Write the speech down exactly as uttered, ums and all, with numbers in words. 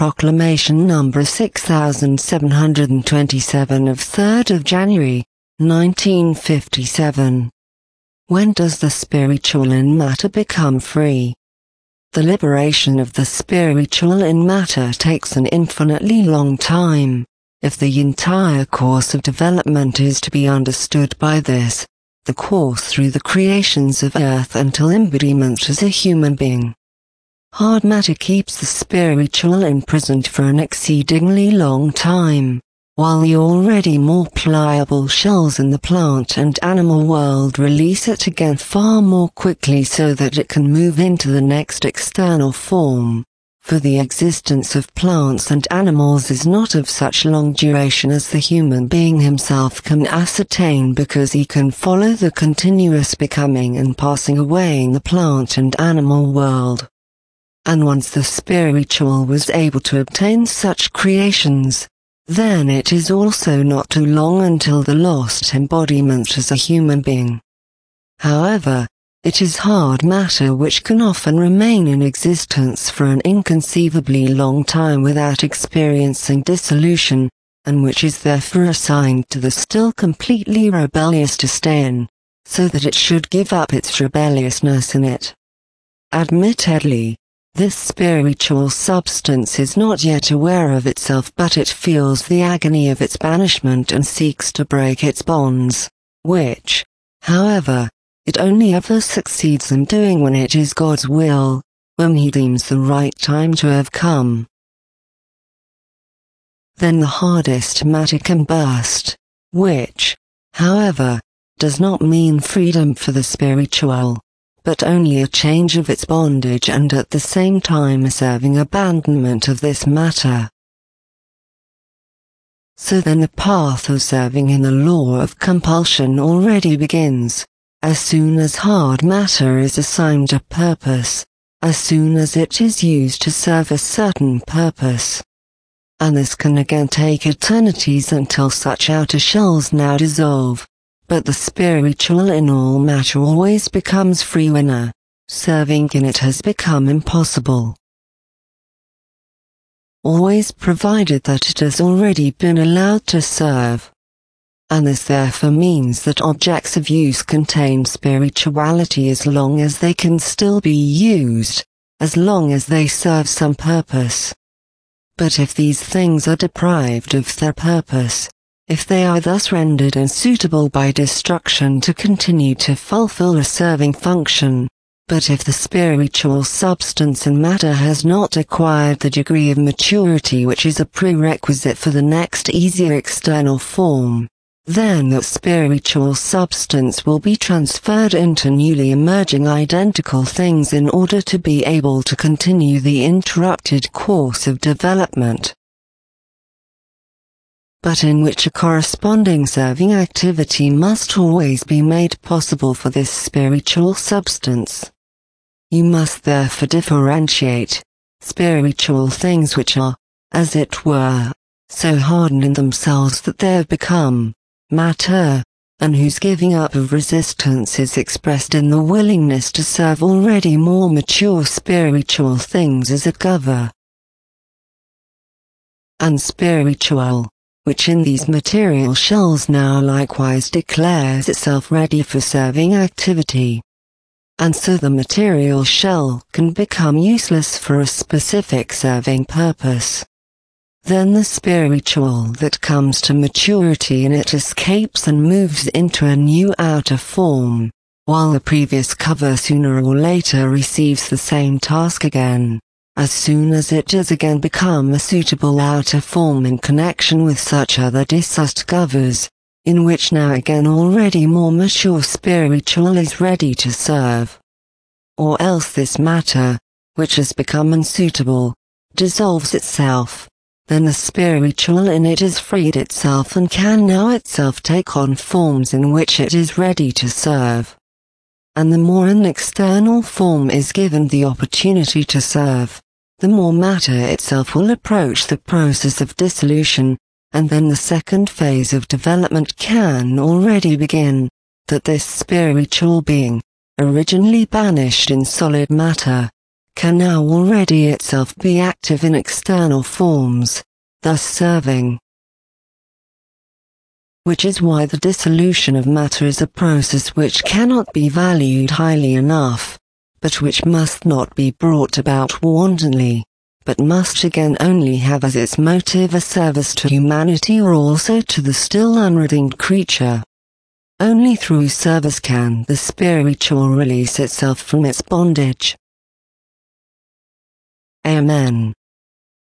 Proclamation number six thousand seven hundred twenty-seven of third of January, nineteen fifty-seven. When does the spiritual in matter become free? The liberation of the spiritual in matter takes an infinitely long time. If the entire course of development is to be understood by this, the course through the creations of earth until embodiment as a human being. Hard matter keeps the spiritual imprisoned for an exceedingly long time, while the already more pliable shells in the plant and animal world release it again far more quickly so that it can move into the next external form, for the existence of plants and animals is not of such long duration as the human being himself can ascertain, because he can follow the continuous becoming and passing away in the plant and animal world. And once the spiritual was able to obtain such creations, then it is also not too long until the lost embodiment as a human being. However, it is hard matter which can often remain in existence for an inconceivably long time without experiencing dissolution, and which is therefore assigned to the still completely rebellious to stay in, so that it should give up its rebelliousness in it. Admittedly, this spiritual substance is not yet aware of itself, but it feels the agony of its banishment and seeks to break its bonds, which, however, it only ever succeeds in doing when it is God's will, when he deems the right time to have come. Then the hardest matter can burst, which, however, does not mean freedom for the spiritual, but only a change of its bondage and at the same time a serving abandonment of this matter. So then the path of serving in the law of compulsion already begins, as soon as hard matter is assigned a purpose, as soon as it is used to serve a certain purpose. And this can again take eternities until such outer shells now dissolve. But the spiritual in all matter always becomes free when a serving in it has become impossible. Always provided that it has already been allowed to serve. And this therefore means that objects of use contain spirituality as long as they can still be used, as long as they serve some purpose. But if these things are deprived of their purpose, if they are thus rendered unsuitable by destruction to continue to fulfill a serving function, but if the spiritual substance and matter has not acquired the degree of maturity which is a prerequisite for the next easier external form, then that spiritual substance will be transferred into newly emerging identical things in order to be able to continue the interrupted course of development, but in which a corresponding serving activity must always be made possible for this spiritual substance. You must therefore differentiate spiritual things which are, as it were, so hardened in themselves that they have become matter, and whose giving up of resistance is expressed in the willingness to serve already more mature spiritual things as it gover, and spiritual, which in these material shells now likewise declares itself ready for serving activity. And so the material shell can become useless for a specific serving purpose. Then the spiritual that comes to maturity in it escapes and moves into a new outer form, while the previous cover sooner or later receives the same task again, as soon as it has again become a suitable outer form in connection with such other disussed covers, in which now again already more mature spiritual is ready to serve. Or else this matter, which has become unsuitable, dissolves itself, then the spiritual in it has freed itself and can now itself take on forms in which it is ready to serve. And the more an external form is given the opportunity to serve, the more matter itself will approach the process of dissolution, and then the second phase of development can already begin, that this spiritual being, originally banished in solid matter, can now already itself be active in external forms, thus serving. Which is why the dissolution of matter is a process which cannot be valued highly enough, but which must not be brought about wantonly, but must again only have as its motive a service to humanity or also to the still unredeemed creature. Only through service can the spiritual release itself from its bondage. Amen.